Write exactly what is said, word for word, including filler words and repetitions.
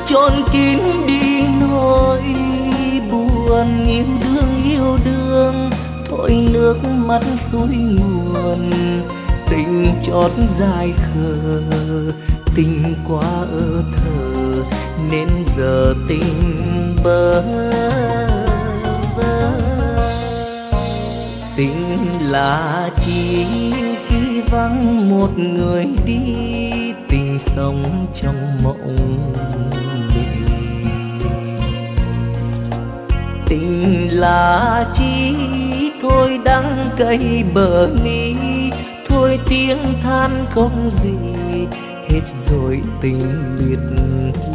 chôn kín đi nỗi buồn. Yêu đương yêu đương thôi nước mắt xuôi nguồn, tình chót dài khờ tình quá ơ thờ nên giờ tình bơ vơ. Tình là chi khi vắng một người đi, tình sống trong mộng mình. Tình là chi thôi đắng cay bờ mi, thôi tiếng than không gì, hết rồi tình biệt